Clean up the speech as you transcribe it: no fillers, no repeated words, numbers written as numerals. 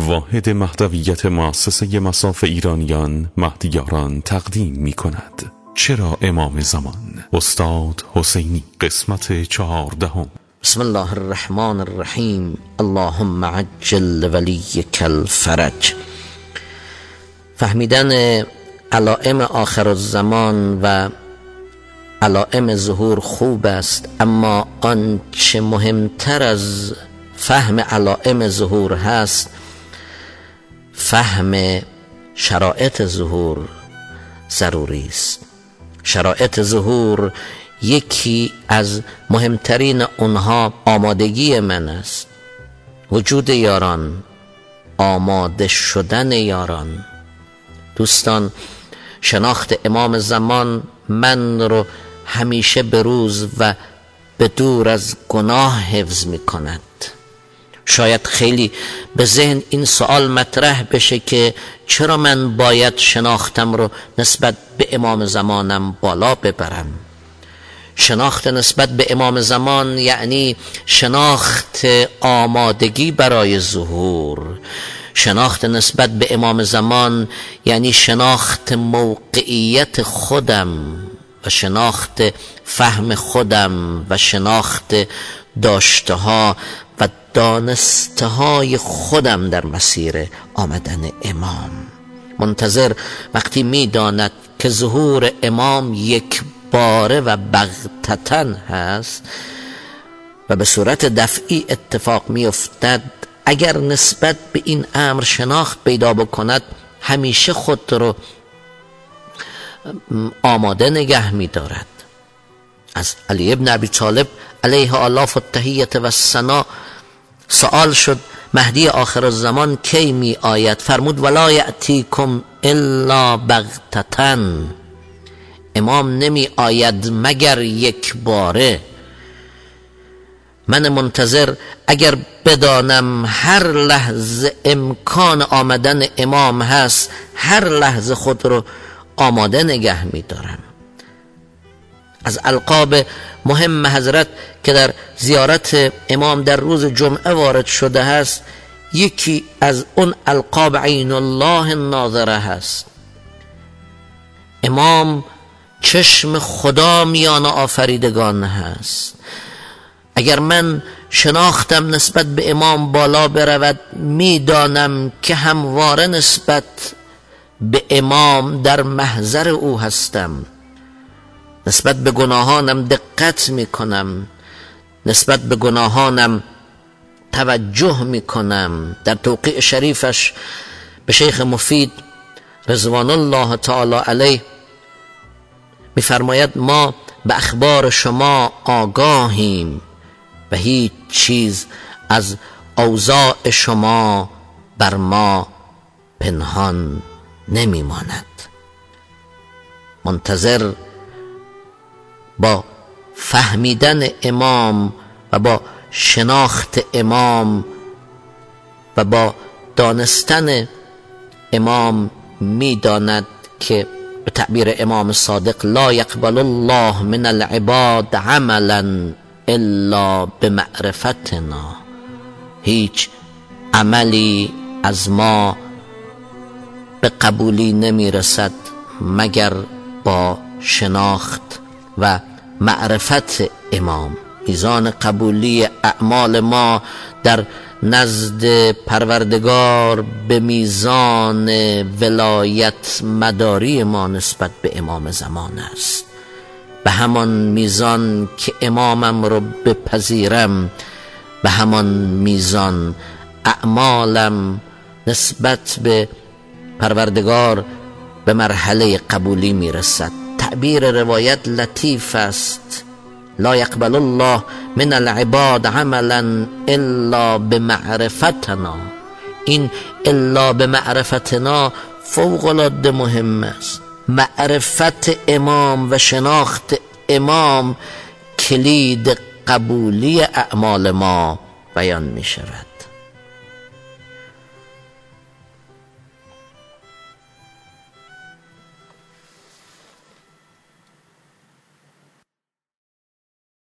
واحد مهدویت مؤسسه مصاف ایرانیان مهدیاران تقدیم می کند. چرا امام زمان؟ استاد حسینی، قسمت 14. بسم الله الرحمن الرحیم. اللهم عجل ولیک الفرج. فهمیدن علائم آخر الزمان و علائم ظهور خوب است، اما آنچه مهمتر از فهم علائم ظهور هست فهم شرایط ظهور ضروری است. شرایط ظهور یکی از مهمترین اونها آمادگی من است، وجود یاران، آماده شدن یاران. دوستان، شناخت امام زمان من رو همیشه به روز و به دور از گناه حفظ می کند. شاید خیلی به ذهن این سوال مطرح بشه که چرا من باید شناختم رو نسبت به امام زمانم بالا ببرم؟ شناخت نسبت به امام زمان یعنی شناخت آمادگی برای ظهور. شناخت نسبت به امام زمان یعنی شناخت موقعیت خودم و شناخت فهم خودم و شناخت داشته ها و دانسته های خودم در مسیر آمدن امام. منتظر وقتی می داند که ظهور امام یک باره و بغتتن هست و به صورت دفعی اتفاق می افتد، اگر نسبت به این امر شناخت پیدا بکند همیشه خود رو آماده نگه می دارد. از علی ابن ابی طالب علیه آلاف التحیت و الثنا سوال شد مهدی آخر الزمان کی می آید؟ فرمود ولا یأتیکم الا بغتتن. امام نمی آید مگر یک باره. من منتظر اگر بدانم هر لحظه امکان آمدن امام هست، هر لحظه خود رو آماده نگه می دارم. از القاب مهم حضرت که در زیارت امام در روز جمعه وارد شده هست، یکی از اون القاب عین الله الناظره هست. امام چشم خدا میان آفریدگان هست. اگر من شناختم نسبت به امام بالا برود، میدانم که همواره نسبت به امام در محضر او هستم. نسبت به گناهانم دقت میکنم، نسبت به گناهانم توجه میکنم. در توقیع شریفش به شیخ مفید رضوان الله تعالی علیه میفرماید ما به اخبار شما آگاهیم و هیچ چیز از اوضاع شما بر ما پنهان نمیماند. منتظر با فهمیدن امام و با شناخت امام و با دانستن امام میداند که به تعبیر امام صادق لا یقبل الله من العباد عملا الا بمعرفتنا. هیچ عملی از ما به قبولی نمی رسد مگر با شناخت و معرفت امام. میزان قبولی اعمال ما در نزد پروردگار به میزان ولایت مداری ما نسبت به امام زمان است. به همان میزان که امامم رو بپذیرم، به همان میزان اعمالم نسبت به پروردگار به مرحله قبولی میرسد. تعبیر روایت لطیف است. لا یقبل الله من العباد عملا الا بمعرفتنا. این الا بمعرفتنا فوق العاده مهم است. معرفت امام و شناخت امام کلید قبولی اعمال ما بیان می شود.